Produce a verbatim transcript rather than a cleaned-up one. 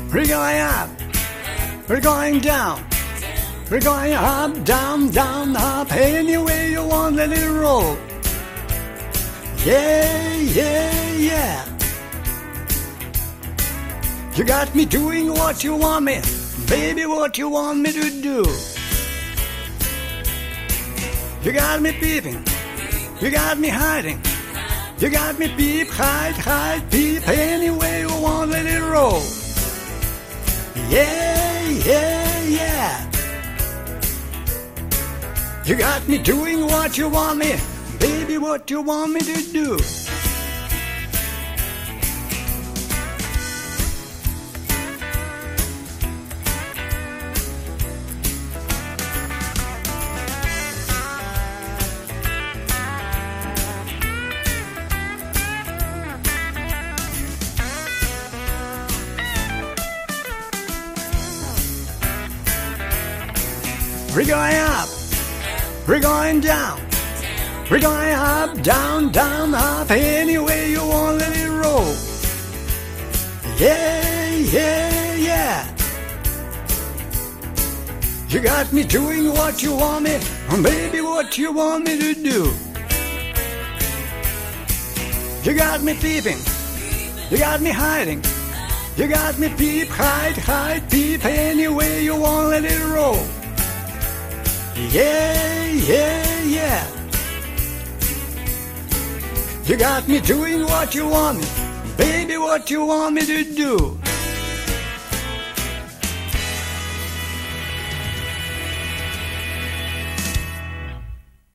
We're going up, we're going down, we're going up, down, down, up. Any way you want, let it roll. Yeah, yeah, yeah. You got me doing what you want me, baby, what you want me to do. You got me peeping, you got me hiding, you got me peep, hide, hide, peep. Any way you want, let it roll. Yeah, yeah, yeah. You got me doing what you want me, baby, what you want me to do. We're going up, we're going down, we're going up, down, down, up. Any way you want, let it roll. Yeah, yeah, yeah. You got me doing what you want me, baby, what you want me to do. You got me peeping, you got me hiding, you got me peep, hide, hide, peep. Any way you want, let it roll. Yeah, yeah, yeah. You got me doing what you want me, baby, what you want me to do.